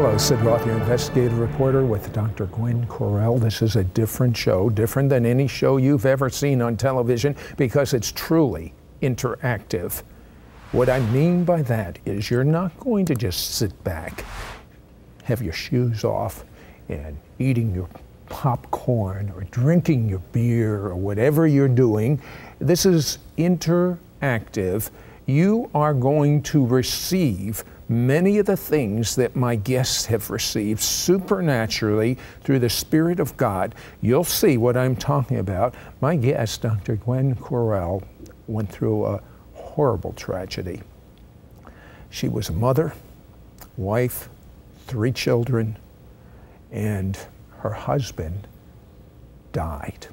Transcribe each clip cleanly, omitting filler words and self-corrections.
Hello, Sid Roth, your investigative reporter with Dr. Gwen Correll. This is a different show, different than any show you've ever seen on television because it's truly interactive. What I mean by that is you're not going to just sit back, have your shoes off, and eating your popcorn or drinking your beer or whatever you're doing. This is interactive. You are going to receive many of the things that my guests have received supernaturally through the Spirit of God. You'll see what I'm talking about. My guest, Dr. Gwen Correll, went through a horrible tragedy. She was a mother, wife, 3 children, and her husband died.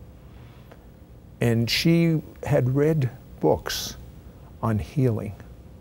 And she had read books on healing.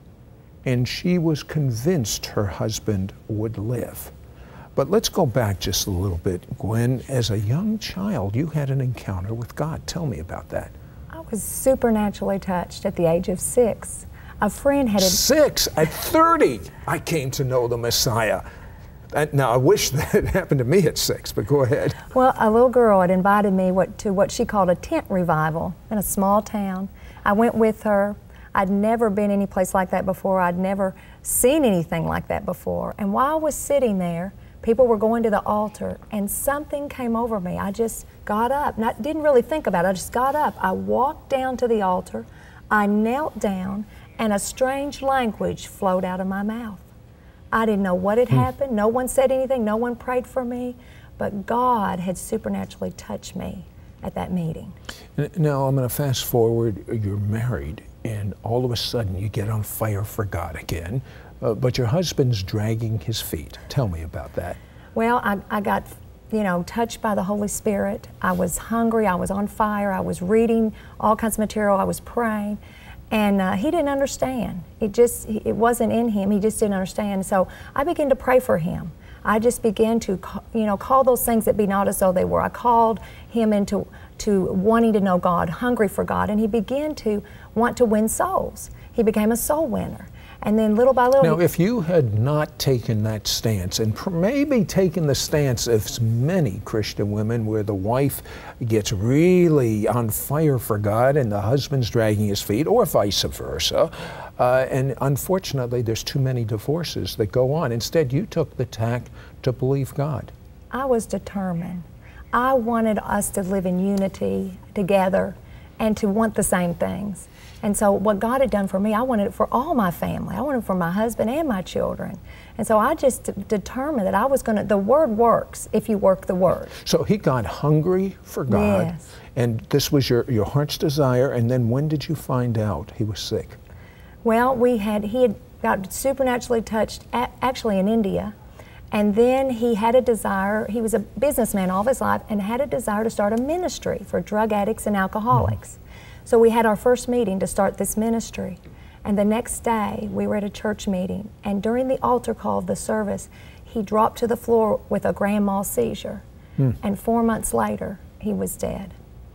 And she was convinced her husband would live. But let's go back just a little bit. Gwen, as a young child, you had an encounter with God. Tell me about that. I was supernaturally touched at the age of 6. A friend had... 6? At 30, I came to know the Messiah. Now, I wish that happened to me at 6, but go ahead. Well, a little girl had invited me to what she called a tent revival in a small town. I went with her. I'd never been any place like that before. I'd never seen anything like that before. And while I was sitting there, people were going to the altar, and something came over me. I just got up. Didn't really think about it. I just got up. I walked down to the altar. I knelt down, and a strange language flowed out of my mouth. I didn't know what had happened. No one said anything. No one prayed for me. But God had supernaturally touched me at that meeting. Now, I'm going to fast forward. You're married, and all of a sudden you get on fire for God again, but your husband's dragging his feet. Tell me about that. Well, I got, touched by the Holy Spirit. I was hungry. I was on fire. I was reading all kinds of material. I was praying. And he didn't understand. It wasn't in him. He just didn't understand. So I began to pray for him. I just began to, call those things that be not as though they were. I called him into wanting to know God, hungry for God, and he began to want to win souls. He became a soul winner. And then little by little... Now, if you had not taken that stance, and maybe taken the stance of many Christian women where the wife gets really on fire for God and the husband's dragging his feet, or vice versa, and unfortunately there's too many divorces that go on. Instead, you took the tack to believe God. I was determined. I wanted us to live in unity together and to want the same things. And so what God had done for me, I wanted it for all my family. I wanted it for my husband and my children. And so I just determined that I was going to, the Word works if you work the Word. So he got hungry for God. Yes. And this was your heart's desire. And then when did you find out he was sick? Well, he had got supernaturally touched actually in India. And then he had a desire, he was a businessman all of his life, and had a desire to start a ministry for drug addicts and alcoholics. Mm-hmm. So we had our first meeting to start this ministry. And the next day, we were at a church meeting, and during the altar call of the service, he dropped to the floor with a grand mal seizure. And 4 months later, he was dead.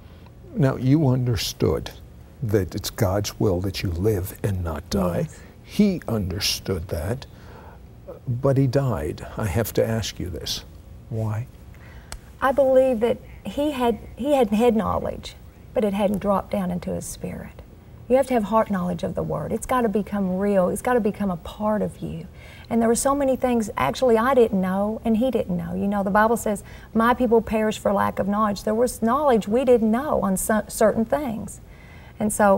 Now, you understood that it's God's will that you live and not die. Yes. He understood that, but he died. I have to ask you this. Why? I believe that he had head knowledge, but it hadn't dropped down into his spirit. You have to have heart knowledge of the Word. It's got to become real. It's got to become a part of you. And there were so many things, actually, I didn't know, and he didn't know. The Bible says, my people perish for lack of knowledge. There was knowledge we didn't know on certain things. And so,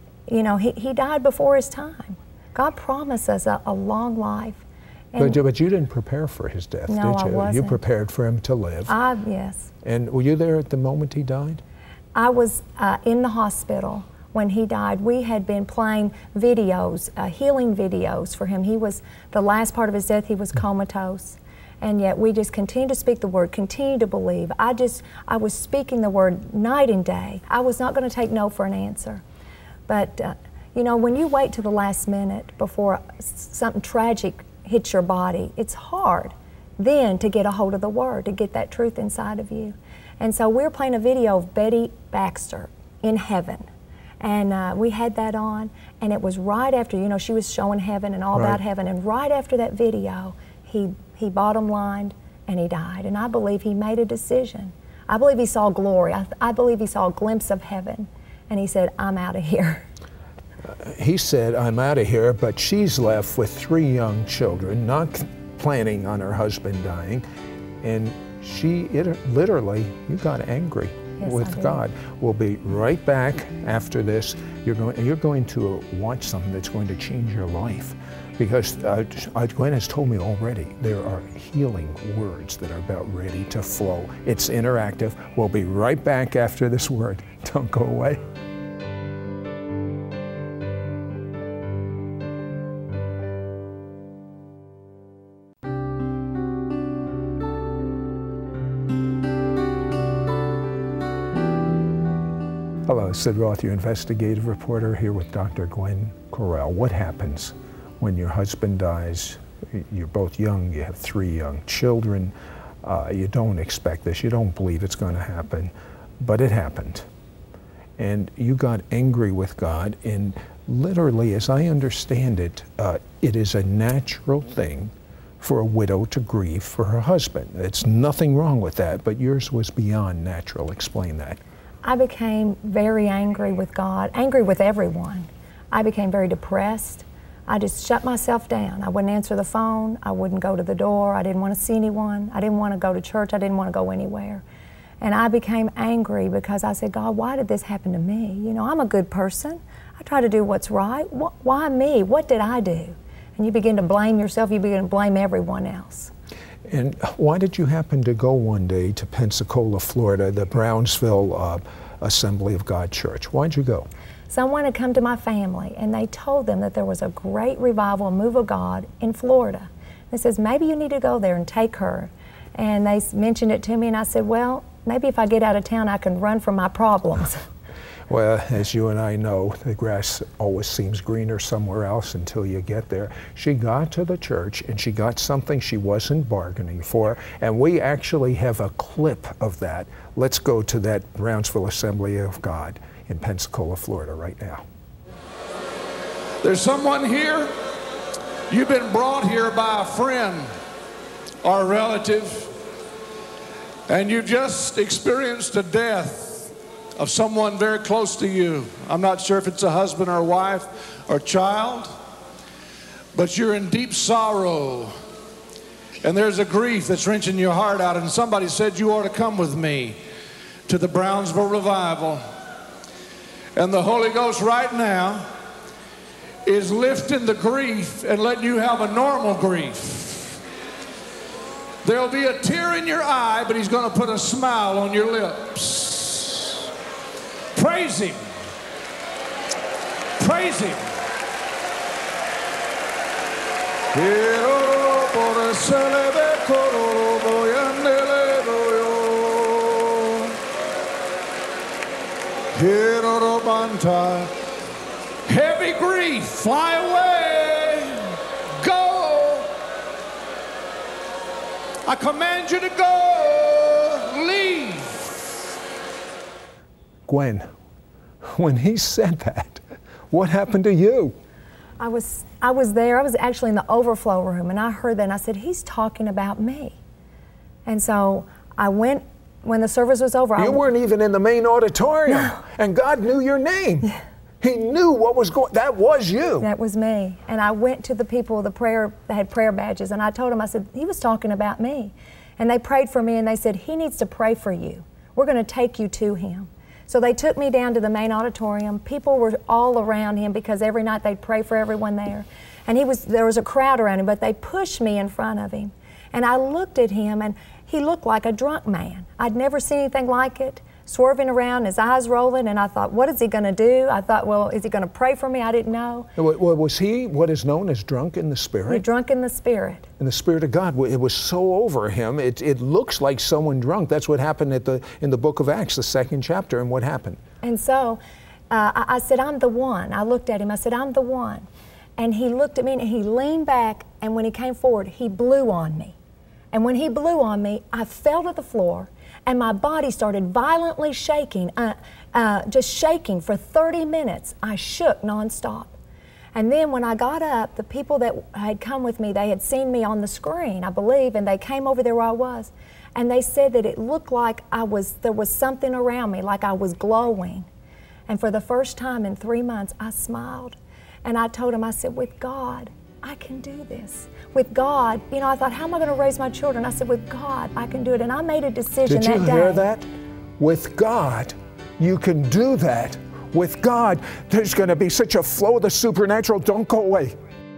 he died before his time. God promised us a long life. But you didn't prepare for his death, no, did you? I wasn't. You prepared for him to live. Yes. And were you there at the moment he died? I was in the hospital when he died. We had been playing videos, healing videos for him. The last part of his death, he was comatose. And yet we just continued to speak the Word, continued to believe. I was speaking the Word night and day. I was not going to take no for an answer. But, when you wait to the last minute before something tragic hits your body, it's hard then to get a hold of the Word, to get that truth inside of you. And so we were playing a video of Betty Baxter in heaven. And we had that on, and it was right after, she was showing heaven and all about heaven. And right after that video, he he bottom lined, and he died. And I believe he made a decision. I believe he saw glory. I believe he saw a glimpse of heaven. And he said, I'm out of here. He said, I'm out of here, but she's left with 3 young children, not planning on her husband dying. And literally, you got angry with God. We'll be right back after this. You're going to watch something that's going to change your life. Because Gwen has told me already, there are healing words that are about ready to flow. It's interactive. We'll be right back after this word. Don't go away. Hello, Sid Roth, your investigative reporter, here with Dr. Gwen Correll. What happens when your husband dies? You're both young, you have 3 young children. You don't expect this, you don't believe it's going to happen, but it happened. And you got angry with God, and literally, as I understand it, it is a natural thing for a widow to grieve for her husband. It's nothing wrong with that, but yours was beyond natural. Explain that. I became very angry with God, angry with everyone. I became very depressed. I just shut myself down. I wouldn't answer the phone. I wouldn't go to the door. I didn't want to see anyone. I didn't want to go to church. I didn't want to go anywhere. And I became angry because I said, God, why did this happen to me? You know, I'm a good person. I try to do what's right. Why me? What did I do? And you begin to blame yourself. You begin to blame everyone else. And why did you happen to go one day to Pensacola, Florida, the Brownsville Assembly of God Church? Why'd you go? Someone had come to my family and they told them that there was a great revival, a move of God in Florida. They says, maybe you need to go there and take her. And they mentioned it to me and I said, well, maybe if I get out of town I can run from my problems. Well, as you and I know, the grass always seems greener somewhere else until you get there. She got to the church and she got something she wasn't bargaining for, and we actually have a clip of that. Let's go to that Brownsville Assembly of God in Pensacola, Florida right now. There's someone here, you've been brought here by a friend or a relative, and you just experienced a death of someone very close to you. I'm not sure if it's a husband or a wife or child, but you're in deep sorrow and there's a grief that's wrenching your heart out, and somebody said you ought to come with me to the Brownsville revival. And the Holy Ghost right now is lifting the grief and letting you have a normal grief. There'll be a tear in your eye, but he's going to put a smile on your lips. Praise him. Praise him. Heavy grief, fly away. Go. I command you to go. Leave. Gwen, when he said that, what happened to you? I was there. I was actually in the overflow room, and I heard that, and I said, he's talking about me. And so I went, when the service was over. You weren't even in the main auditorium, no. And God knew your name. Yeah. He knew what was going, that was you. That was me. And I went to the people, the prayer, that had prayer badges, and I told them, I said, he was talking about me. And they prayed for me, and they said, he needs to pray for you. We're going to take you to him. So they took me down to the main auditorium. People were all around him because every night they'd pray for everyone there. And there was a crowd around him, but they pushed me in front of him. And I looked at him, and he looked like a drunk man. I'd never seen anything like it, swerving around, his eyes rolling, and I thought, what is he going to do? I thought, well, is he going to pray for me? I didn't know. Was he what is known as drunk in the Spirit? He drunk in the Spirit. In the Spirit of God. It was so over him, it looks like someone drunk. That's what happened in the book of Acts, the 2nd chapter, and what happened? And so I said, I'm the one. I looked at him, I said, I'm the one. And he looked at me, and he leaned back, and when he came forward, he blew on me. And when he blew on me, I fell to the floor, and my body started violently shaking, just shaking for 30 minutes. I shook nonstop. And then when I got up, the people that had come with me, they had seen me on the screen, I believe, and they came over there where I was. And they said that it looked like there was something around me, like I was glowing. And for the first time in 3 months, I smiled. And I told them, I said, with God, I can do this. With God, you know, I thought, how am I going to raise my children? I said, with God, I can do it. And I made a decision that day. Did you hear that? With God, you can do that. With God, there's going to be such a flow of the supernatural. Don't go away.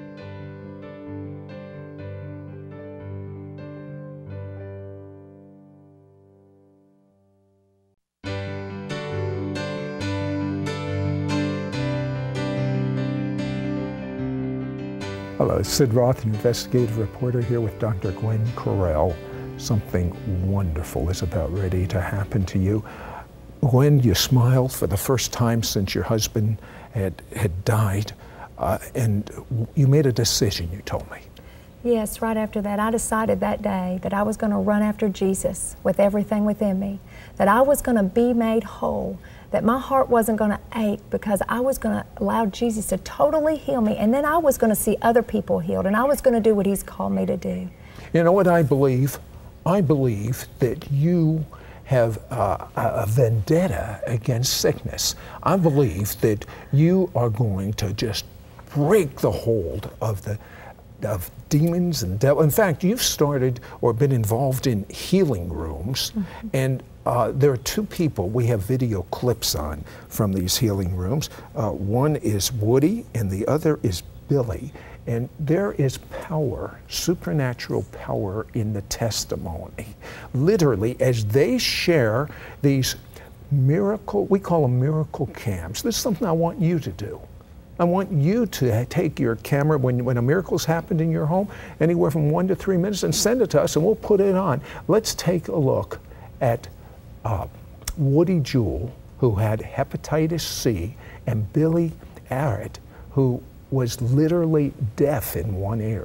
Hello, Sid Roth, investigative reporter here with Dr. Gwen Correll. Something wonderful is about ready to happen to you. Gwen, you smiled for the first time since your husband had died, and you made a decision, you told me. Yes, right after that, I decided that day that I was going to run after Jesus with everything within me, that I was going to be made whole, that my heart wasn't going to ache because I was going to allow Jesus to totally heal me, and then I was going to see other people healed, and I was going to do what He's called me to do. You know what I believe? I believe that you have a vendetta against sickness. I believe that you are going to just break the hold of demons and devil. In fact, you've started or been involved in healing rooms, and there are two people we have video clips on from these healing rooms. One is Woody and the other is Billy. And there is power, supernatural power in the testimony. Literally, as they share these we call them miracle cams. This is something I want you to do. I want you to take your camera when a miracle's happened in your home, anywhere from 1 to 3 minutes, and send it to us and we'll put it on. Let's take a look at Woody Jewell, who had hepatitis C, and Billy Arrett, who was literally deaf in one ear.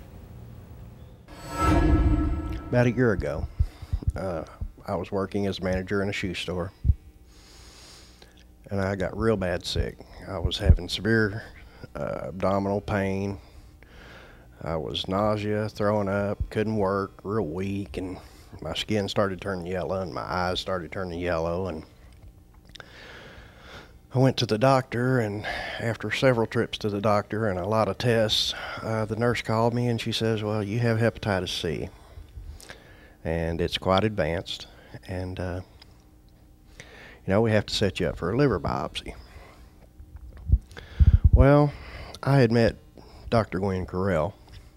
About a year ago, I was working as a manager in a shoe store, and I got real bad sick. I was having severe abdominal pain. I was nausea, throwing up, couldn't work, real weak, and my skin started turning yellow and my eyes started turning yellow, and I went to the doctor, and after several trips to the doctor and a lot of tests, the nurse called me and she says, well, you have hepatitis C, and it's quite advanced, and we have to set you up for a liver biopsy. Well, I had met Dr. Gwen Correll.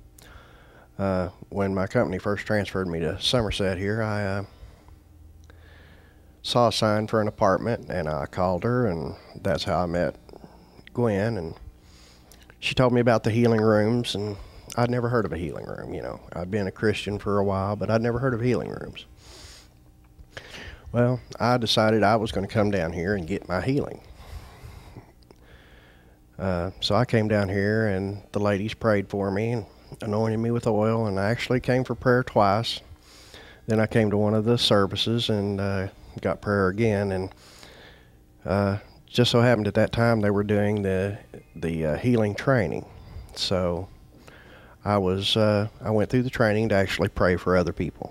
When my company first transferred me to Somerset here, I saw a sign for an apartment, and I called her, and that's how I met Gwen. And she told me about the healing rooms, and I'd never heard of a healing room. I'd been a Christian for a while, but I'd never heard of healing rooms. Well, I decided I was going to come down here and get my healing. So I came down here, and the ladies prayed for me and anointed me with oil, and I actually came for prayer twice. Then I came to one of the services and got prayer again, and just so happened at that time they were doing the healing training. So I went through the training to actually pray for other people.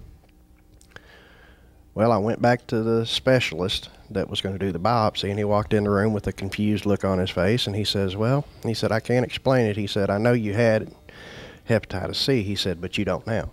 Well, I went back to the specialist that was going to do the biopsy, and he walked in the room with a confused look on his face, and he says, I can't explain it. He said, I know you had hepatitis C, he said, but you don't now.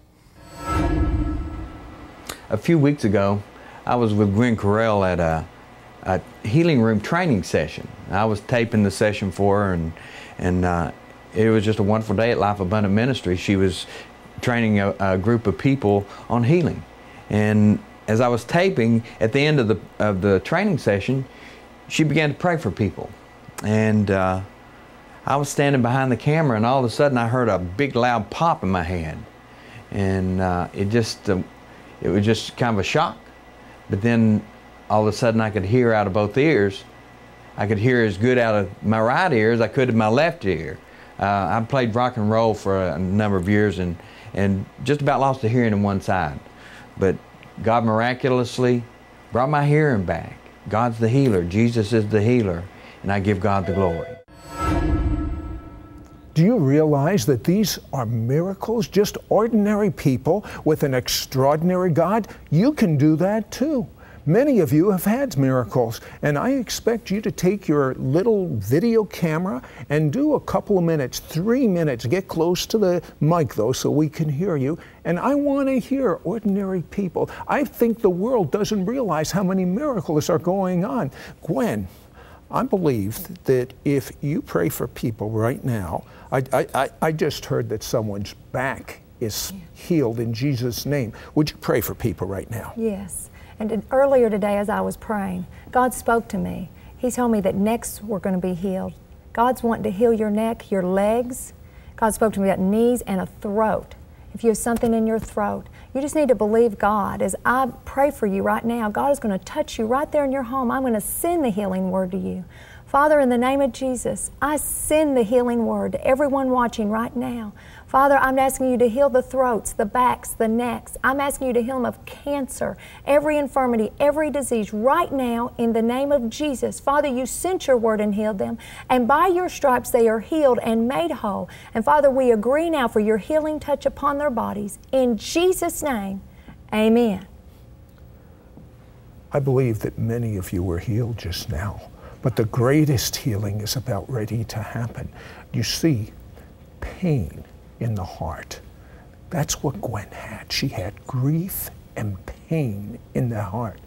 A few weeks ago, I was with Gwen Correll at a healing room training session. I was taping the session for her, and it was just a wonderful day at Life Abundant Ministry. She was training a group of people on healing. And as I was taping, at the end of the training session, she began to pray for people. And I was standing behind the camera, and all of a sudden I heard a big loud pop in my head. And it was just kind of a shock. But then all of a sudden I could hear out of both ears. I could hear as good out of my right ear as I could in my left ear. I played rock and roll for a number of years and just about lost the hearing in one side. But God miraculously brought my hearing back. God's the healer. Jesus is the healer. And I give God the glory. Do you realize that these are miracles, just ordinary people with an extraordinary God? You can do that too. Many of you have had miracles, and I expect you to take your little video camera and do a couple of minutes, 3 minutes. Get close to the mic though so we can hear you. And I want to hear ordinary people. I think the world doesn't realize how many miracles are going on. Gwen, I believe that if you pray for people right now, I just heard that someone's back is healed in Jesus' name. Would you pray for people right now? Yes. And earlier today as I was praying, God spoke to me. He told me that necks were going to be healed. God's wanting to heal your neck, your legs. God spoke to me about knees and a throat. If you have something in your throat, you just need to believe God. As I pray for you right now, God is going to touch you right there in your home. I'm going to send the healing word to you. Father, in the name of Jesus, I send the healing word to everyone watching right now. Father, I'm asking you to heal the throats, the backs, the necks. I'm asking you to heal them of cancer, every infirmity, every disease right now in the name of Jesus. Father, you sent your word and healed them, and by your stripes they are healed and made whole. And Father, we agree now for your healing touch upon their bodies. In Jesus' name, amen. I believe that many of you were healed just now, but the greatest healing is about ready to happen. You see, pain in the heart. That's what Gwen had. She had grief and pain in the heart.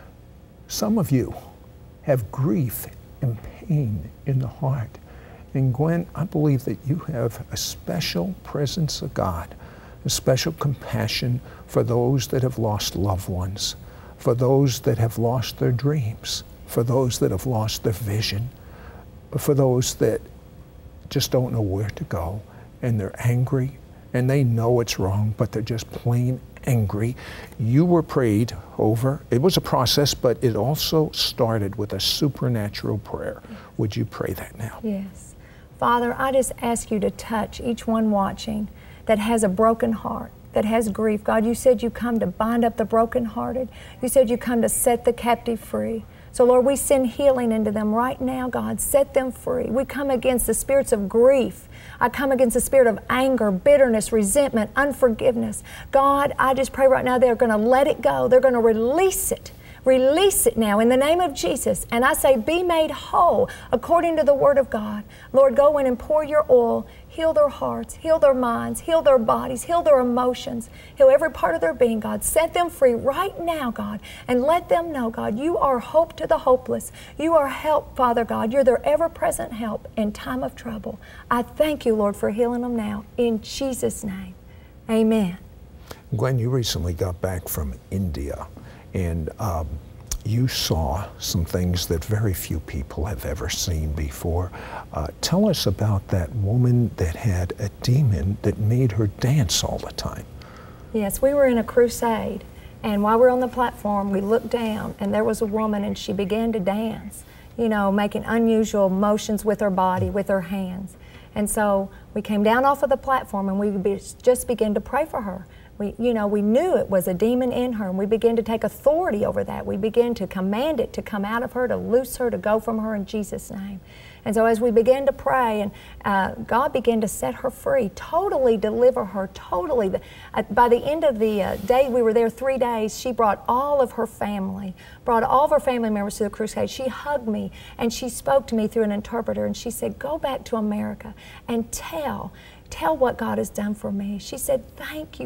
Some of you have grief and pain in the heart. And Gwen, I believe that you have a special presence of God, a special compassion for those that have lost loved ones, for those that have lost their dreams, for those that have lost their vision, for those that just don't know where to go. And they're angry, and they know it's wrong, but they're just plain angry. You were prayed over. It was a process, but it also started with a supernatural prayer. Would you pray that now? Yes. Father, I just ask you to touch each one watching that has a broken heart, that has grief. God, you said you come to bind up the brokenhearted. You said you come to set the captive free. So, Lord, we send healing into them right now, God. Set them free. We come against the spirits of grief. I come against the spirit of anger, bitterness, resentment, unforgiveness. God, I just pray right now they're going to let it go. They're going to release it. Release it now in the name of Jesus. And I say, be made whole according to the Word of God. Lord, go in and pour your oil. Heal their hearts, heal their minds, heal their bodies, heal their emotions, heal every part of their being, God. Set them free right now, God, and let them know, God, you are hope to the hopeless. You are help, Father God. You're their ever-present help in time of trouble. I thank you, Lord, for healing them now. In Jesus' name, amen. Gwen, you recently got back from India, and you saw some things that very few people have ever seen before. Tell us about that woman that had a demon that made her dance all the time. Yes, we were in a crusade, and while we were on the platform, we looked down, and there was a woman, and she began to dance, you know, making unusual motions with her body, with her hands. And so we came down off of the platform, and we just began to pray for her. We knew it was a demon in her, and we began to take authority over that. We began to command it to come out of her, to loose her, to go from her in Jesus' name. And so as we began to pray, and God began to set her free, totally deliver her, totally. By the end of the day, we were there 3 days, she brought all of her family members to the crusade. She hugged me, and she spoke to me through an interpreter, and she said, go back to America and tell what God has done for me. She said, thank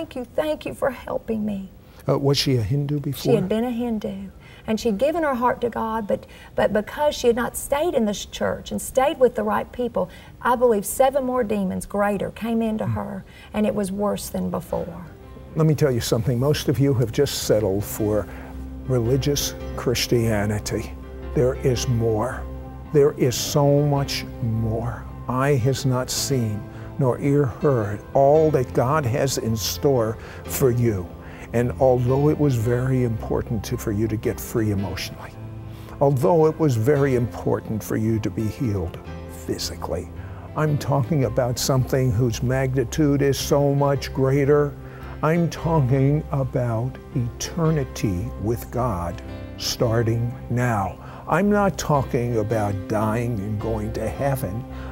you for helping me. Was she a Hindu before? She had been a Hindu, and she'd given her heart to God, but because she had not stayed in this church and stayed with the right people, I believe 7 more demons greater came into her, and it was worse than before. Let me tell you something. Most of you have just settled for religious Christianity. There is more. There is so much more. Eye has not seen, nor ear heard, all that God has in store for you. And although it was very important for you to get free emotionally, although it was very important for you to be healed physically, I'm talking about something whose magnitude is so much greater. I'm talking about eternity with God starting now. I'm not talking about dying and going to heaven.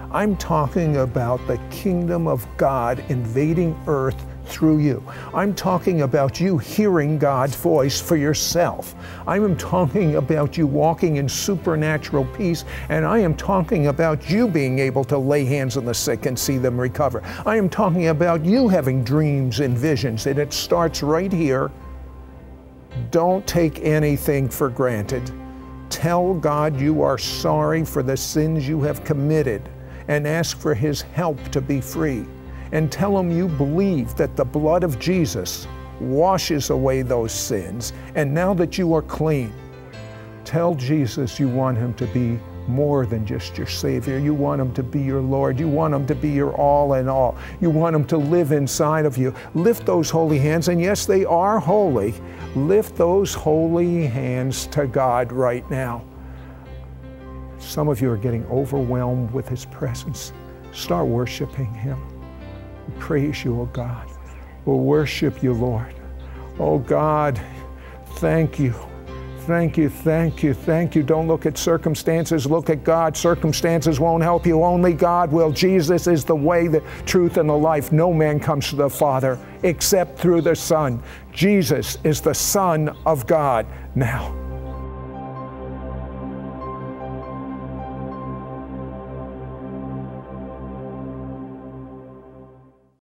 I'm talking about the kingdom of God invading earth through you. I'm talking about you hearing God's voice for yourself. I am talking about you walking in supernatural peace, and I am talking about you being able to lay hands on the sick and see them recover. I am talking about you having dreams and visions, and it starts right here. Don't take anything for granted. Tell God you are sorry for the sins you have committed and ask for His help to be free. And tell Him you believe that the blood of Jesus washes away those sins, and now that you are clean, tell Jesus you want Him to be more than just your Savior. You want Him to be your Lord. You want Him to be your all in all. You want Him to live inside of you. Lift those holy hands, and yes, they are holy. Lift those holy hands to God right now. Some of you are getting overwhelmed with His presence. Start worshiping Him. We praise you, oh God. We'll worship you, Lord. Oh God, thank you. Thank you, thank you, thank you. Don't look at circumstances, look at God. Circumstances won't help you, only God will. Jesus is the way, the truth, and the life. No man comes to the Father except through the Son. Jesus is the Son of God. Now,